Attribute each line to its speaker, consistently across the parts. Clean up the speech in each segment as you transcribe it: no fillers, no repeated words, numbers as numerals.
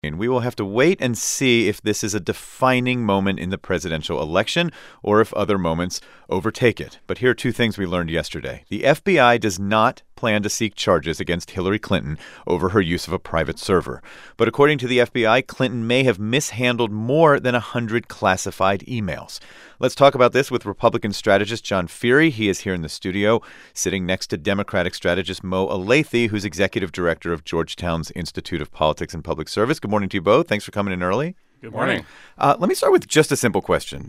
Speaker 1: And we will have to wait and see if this is a defining moment in the presidential election or if other moments overtake it. But here are two things we learned yesterday. The FBI does not plan to seek charges against Hillary Clinton over her use of a private server. But according to the FBI, Clinton may have mishandled more than 100 classified emails. Let's talk about this with Republican strategist John Feehery. He is here in the studio, sitting next to Democratic strategist Mo Elleithee, who's executive director of Georgetown's Institute of Politics and Public Service. Good morning to you both. Thanks for coming in early.
Speaker 2: Good morning.
Speaker 1: Let me start with just a simple question,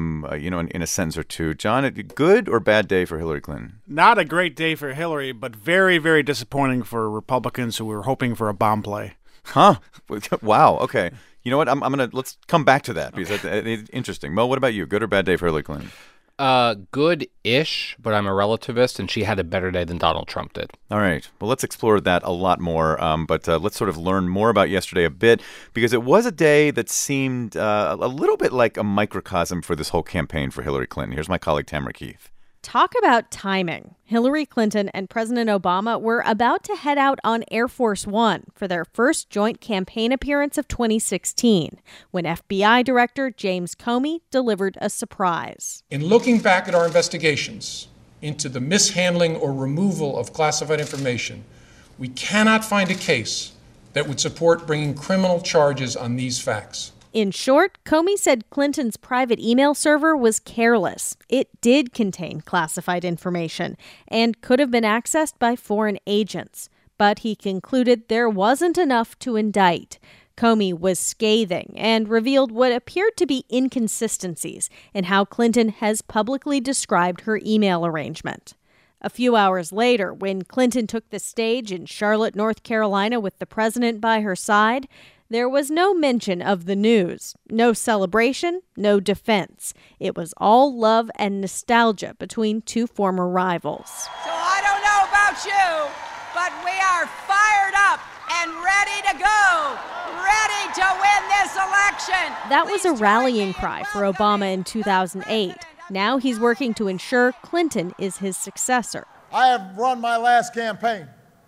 Speaker 1: in a sentence or two. John, good or bad day for Hillary Clinton?
Speaker 2: Not a great day for Hillary, but very, very disappointing for Republicans who were hoping for a bomb play.
Speaker 1: Huh? Wow. Okay. You know what? Let's come back to that because it's interesting. Mo, what about you? Good or bad day for Hillary Clinton?
Speaker 3: Good-ish, but I'm a relativist, and she had a better day than Donald Trump did.
Speaker 1: All right. Well, let's explore that a lot more, but let's sort of learn more about yesterday a bit, because it was a day that seemed a little bit like a microcosm for this whole campaign for Hillary Clinton. Here's my colleague Tamara Keith.
Speaker 4: Talk about timing. Hillary Clinton and President Obama were about to head out on Air Force One for their first joint campaign appearance of 2016, when FBI Director James Comey delivered a surprise.
Speaker 5: In looking back at our investigations into the mishandling or removal of classified information, we cannot find a case that would support bringing criminal charges on these facts.
Speaker 4: In short, Comey said Clinton's private email server was careless. It did contain classified information and could have been accessed by foreign agents. But he concluded there wasn't enough to indict. Comey was scathing and revealed what appeared to be inconsistencies in how Clinton has publicly described her email arrangement. A few hours later, when Clinton took the stage in Charlotte, North Carolina with the president by her side, there was no mention of the news, no celebration, no defense. It was all love and nostalgia between two former rivals.
Speaker 6: So I don't know about you, but we are fired up and ready to go, ready to win this election.
Speaker 4: That was a rallying cry for Obama in 2008. Now he's working to ensure Clinton is his successor.
Speaker 7: I have run my last campaign.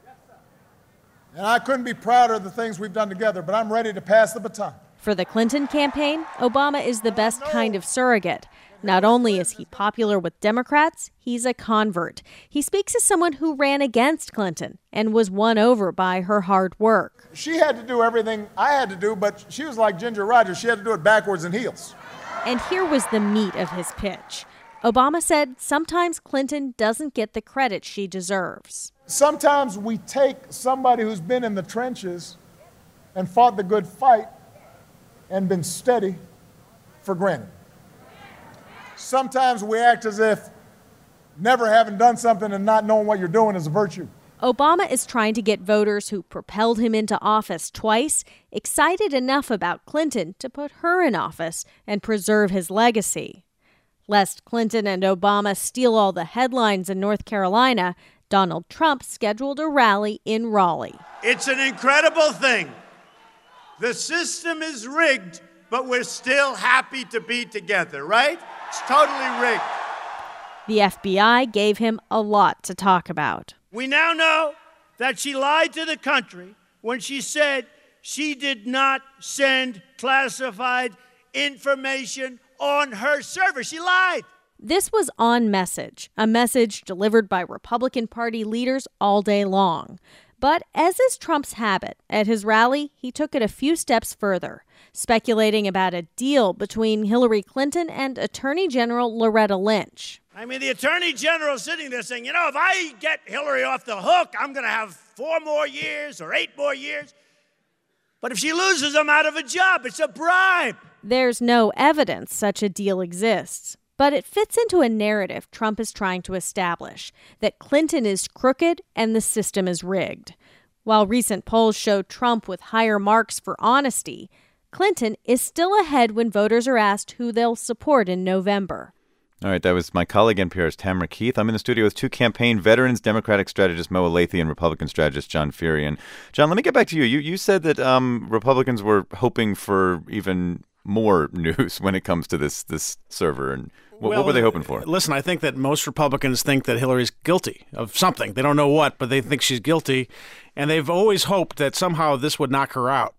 Speaker 7: And I couldn't be prouder of the things we've done together, but I'm ready to pass the baton.
Speaker 4: For the Clinton campaign, Obama is the best kind of surrogate. Not only is he popular with Democrats, he's a convert. He speaks as someone who ran against Clinton and was won over by her hard work.
Speaker 7: She had to do everything I had to do, but she was like Ginger Rogers. She had to do it backwards in heels.
Speaker 4: And here was the meat of his pitch. Obama said sometimes Clinton doesn't get the credit she deserves.
Speaker 7: Sometimes we take somebody who's been in the trenches and fought the good fight and been steady for granted. Sometimes we act as if never having done something and not knowing what you're doing is a virtue.
Speaker 4: Obama is trying to get voters who propelled him into office twice excited enough about Clinton to put her in office and preserve his legacy. Lest Clinton and Obama steal all the headlines in North Carolina, Donald Trump scheduled a rally in Raleigh.
Speaker 8: It's an incredible thing. The system is rigged, but we're still happy to be together, right? It's totally rigged.
Speaker 4: The FBI gave him a lot to talk about.
Speaker 8: We now know that she lied to the country when she said she did not send classified information on her server. She lied.
Speaker 4: This was on message, a message delivered by Republican Party leaders all day long. But as is Trump's habit, at his rally, he took it a few steps further, speculating about a deal between Hillary Clinton and Attorney General Loretta Lynch.
Speaker 8: I mean, the Attorney General sitting there saying, if I get Hillary off the hook, I'm going to have 4 more years or 8 more years. But if she loses, I'm out of a job. It's a bribe.
Speaker 4: There's no evidence such a deal exists. But it fits into a narrative Trump is trying to establish, that Clinton is crooked and the system is rigged. While recent polls show Trump with higher marks for honesty, Clinton is still ahead when voters are asked who they'll support in November.
Speaker 1: All right, that was my colleague NPR's Tamara Keith. I'm in the studio with two campaign veterans, Democratic strategist Mo Elleithee and Republican strategist John Feehery. And John, let me get back to you. You said that Republicans were hoping for even more news when it comes to this server. And what were they hoping for?
Speaker 2: Listen, I think that most Republicans think that Hillary's guilty of something. They don't know what, but they think she's guilty. And they've always hoped that somehow this would knock her out.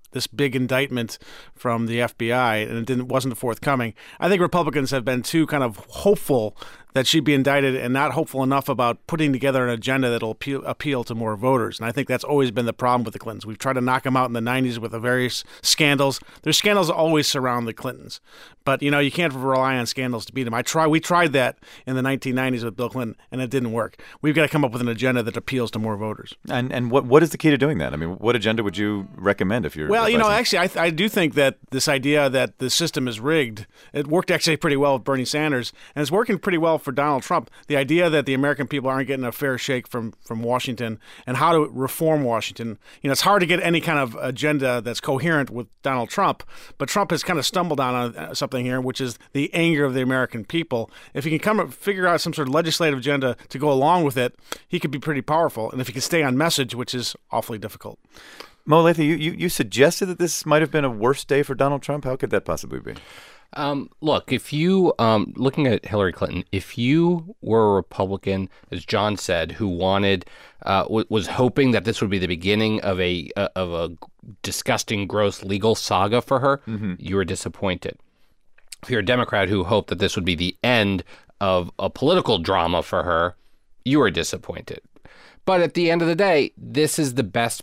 Speaker 2: this big indictment from the FBI, and it wasn't forthcoming. I think Republicans have been too kind of hopeful that she'd be indicted and not hopeful enough about putting together an agenda that'll appeal to more voters. And I think that's always been the problem with the Clintons. We've tried to knock them out in the 90s with the various scandals. There's scandals that always surround the Clintons. But, you can't rely on scandals to beat them. We tried that in the 1990s with Bill Clinton, and it didn't work. We've got to come up with an agenda that appeals to more voters.
Speaker 1: And what is the key to doing that? I mean, what agenda would you recommend if you're
Speaker 2: Well, actually, I do think that this idea that the system is rigged, it worked actually pretty well with Bernie Sanders, and it's working pretty well for Donald Trump. The idea that the American people aren't getting a fair shake from Washington and how to reform Washington. It's hard to get any kind of agenda that's coherent with Donald Trump, but Trump has kind of stumbled on something here, which is the anger of the American people. If he can figure out some sort of legislative agenda to go along with it, he could be pretty powerful. And if he can stay on message, which is awfully difficult.
Speaker 1: Mo Lathey, you suggested that this might have been a worse day for Donald Trump. How could that possibly be?
Speaker 3: Look, if you, looking at Hillary Clinton, if you were a Republican, as John said, who wanted, was hoping that this would be the beginning of a disgusting, gross legal saga for her, you were disappointed. If you're a Democrat who hoped that this would be the end of a political drama for her, you were disappointed. But at the end of the day, this is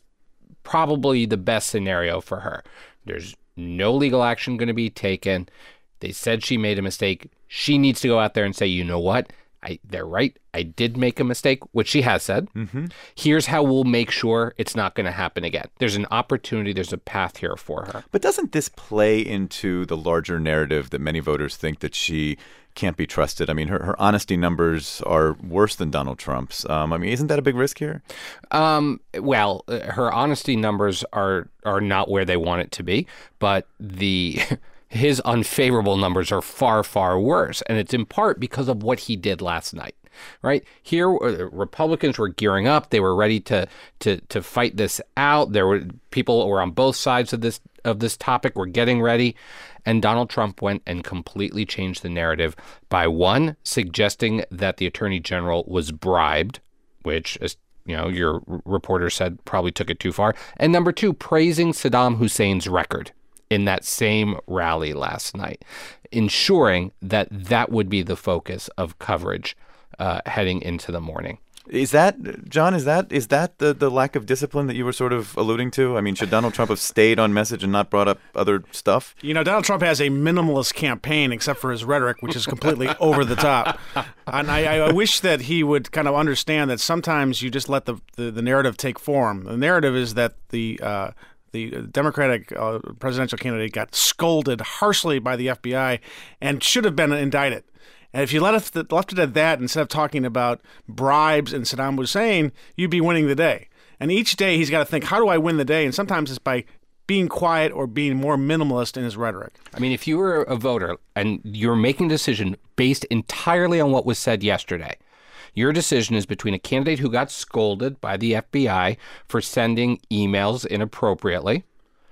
Speaker 3: probably the best scenario for her. There's no legal action going to be taken. They said she made a mistake. She needs to go out there and say, you know what? They're right. I did make a mistake, which she has said. Here's how we'll make sure it's not going to happen again. There's an opportunity. There's a path here for her.
Speaker 1: But doesn't this play into the larger narrative that many voters think that she can't be trusted? I mean, her honesty numbers are worse than Donald Trump's. Isn't that a big risk here?
Speaker 3: Well, her honesty numbers are not where they want it to be, but his unfavorable numbers are far, far worse. And it's in part because of what he did last night, right? Here, Republicans were gearing up. They were ready to fight this out. There were people who were on both sides of this topic were getting ready. And Donald Trump went and completely changed the narrative by, one, suggesting that the attorney general was bribed, which, as your reporter said, probably took it too far. And number two, praising Saddam Hussein's record in that same rally last night, ensuring that would be the focus of coverage heading into the morning.
Speaker 1: Is that, John, is that the lack of discipline that you were sort of alluding to? I mean, should Donald Trump have stayed on message and not brought up other stuff?
Speaker 2: Donald Trump has a minimalist campaign except for his rhetoric, which is completely over the top. And I wish that he would kind of understand that sometimes you just let the narrative take form. The narrative is that the Democratic presidential candidate got scolded harshly by the FBI and should have been indicted. And if you left it at that, instead of talking about bribes and Saddam Hussein, you'd be winning the day. And each day he's got to think, how do I win the day? And sometimes it's by being quiet or being more minimalist in his rhetoric.
Speaker 3: I mean, if you were a voter and you're making a decision based entirely on what was said yesterday, your decision is between a candidate who got scolded by the FBI for sending emails inappropriately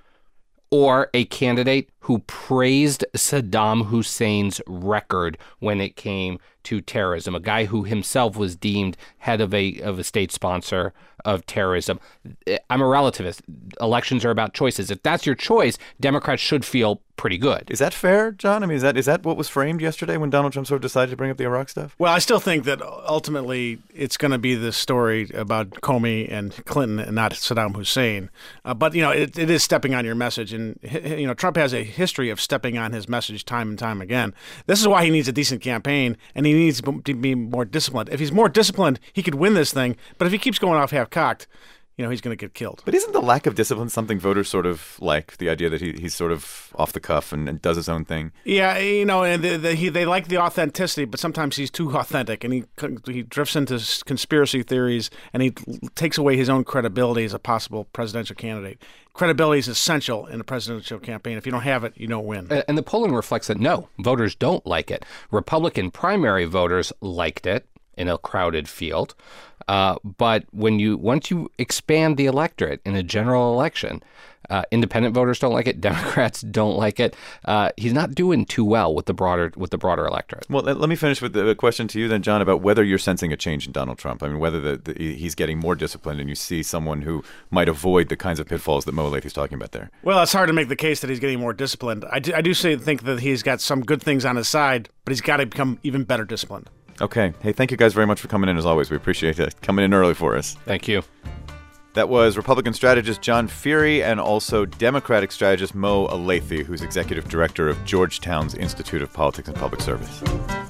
Speaker 3: or a candidate who praised Saddam Hussein's record when it came to terrorism, a guy who himself was deemed head of a state sponsor of terrorism. I'm a relativist. Elections are about choices. If that's your choice, Democrats should feel pretty good.
Speaker 1: Is that fair, John? I mean, is that what was framed yesterday when Donald Trump sort of decided to bring up the Iraq stuff?
Speaker 2: Well, I still think that ultimately it's going to be the story about Comey and Clinton and not Saddam Hussein. But, it is stepping on your message. And, Trump has a history of stepping on his message time and time again. This is why he needs a decent campaign, and he needs to be more disciplined. If he's more disciplined, he could win this thing. But if he keeps going off half-cocked, he's going to get killed.
Speaker 1: But isn't the lack of discipline something voters sort of like, the idea that he's sort of off the cuff and does his own thing?
Speaker 2: Yeah, and they like the authenticity, but sometimes he's too authentic, and he drifts into conspiracy theories, and he takes away his own credibility as a possible presidential candidate. Credibility is essential in a presidential campaign. If you don't have it, you don't win.
Speaker 3: And the polling reflects that, no, voters don't like it. Republican primary voters liked it. in a crowded field. But once you expand the electorate in a general election, independent voters don't like it. Democrats don't like it. He's not doing too well with the broader electorate.
Speaker 1: Well, let me finish with the question to you then, John, about whether you're sensing a change in Donald Trump. I mean, whether he's getting more disciplined and you see someone who might avoid the kinds of pitfalls that Mo Alathi's talking about there.
Speaker 2: Well, it's hard to make the case that he's getting more disciplined. I do think that he's got some good things on his side, but he's got to become even better disciplined.
Speaker 1: Okay. Hey, thank you guys very much for coming in as always. We appreciate it. Coming in early for us.
Speaker 3: Thank you.
Speaker 1: That was Republican strategist John Feehery and also Democratic strategist Mo Alathi, who's executive director of Georgetown's Institute of Politics and Public Service.